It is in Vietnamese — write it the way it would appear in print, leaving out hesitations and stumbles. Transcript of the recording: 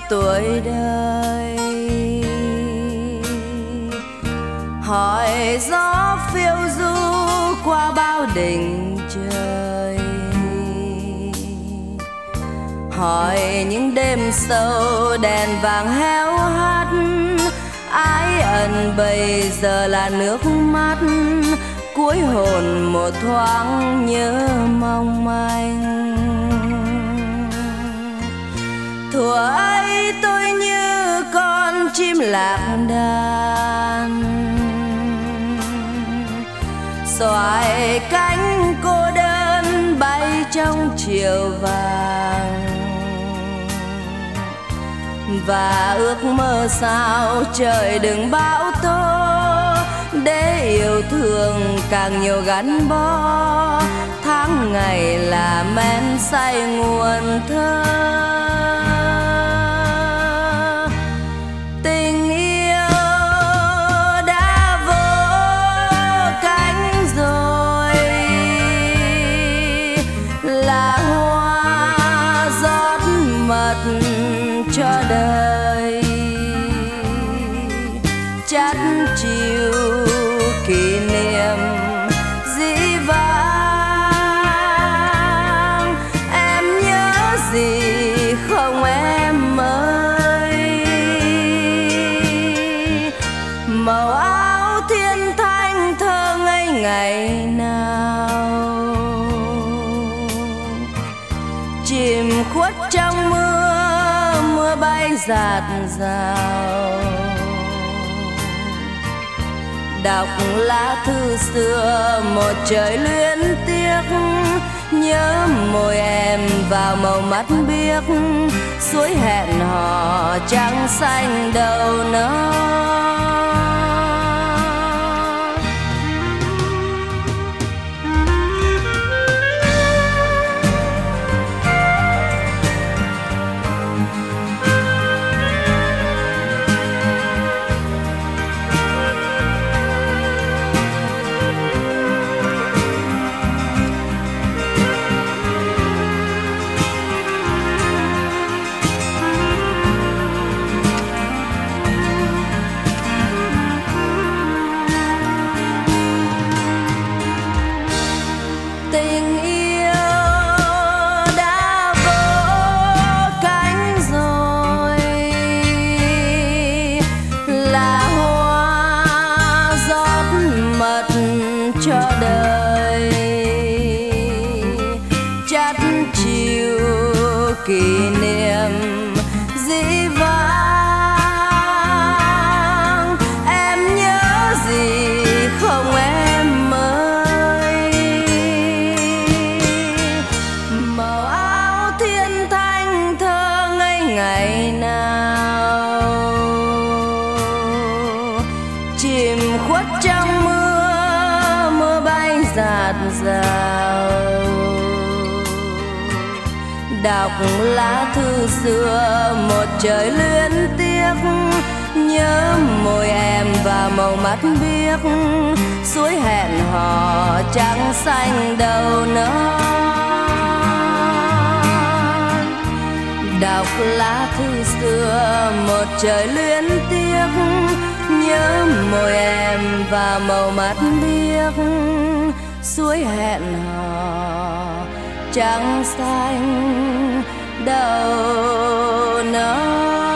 tuổi đời. Hỏi gió phiêu du qua bao đỉnh trời, hỏi những đêm sâu đèn vàng héo hắt, ái ẩn bây giờ là nước mắt, cuối hồn một thoáng nhớ mong manh. Thuở ấy tôi như con chim lạc đàn, xoài cánh cô đơn bay trong chiều vàng, và ước mơ sao trời đừng bão tố, để yêu thương càng nhiều gắn bó, tháng ngày là men say nguồn thơ. Tình yêu đã vỗ cánh rồi, là hoa rót mật cho đời, chắt chiu kỷ niệm dĩ vãng. Em nhớ gì không em ơi? Màu áo thiên thanh thơ ngây ngày nào, chìm khuất trong mưa, mưa bay rạt rào. Đọc lá thư xưa một trời luyến tiếc, nhớ môi em vào màu mắt biếc, suối hẹn hò trắng xanh đầu non. Cho đời chắt chiu kỷ niệm dĩ vãng. Em nhớ gì không em ơi? Màu áo thiên thanh thơ ngây ngày nào, chìm khuất trong mưa, rạt rào. Đọc lá thư xưa một trời luyến tiếc, nhớ môi em và màu mắt biếc, suối hẹn hò trắng xanh đầu non. Đọc lá thư xưa một trời luyến tiếc, nhớ môi em và màu mắt biếc, suối hẹn hò trắng xanh đầu non.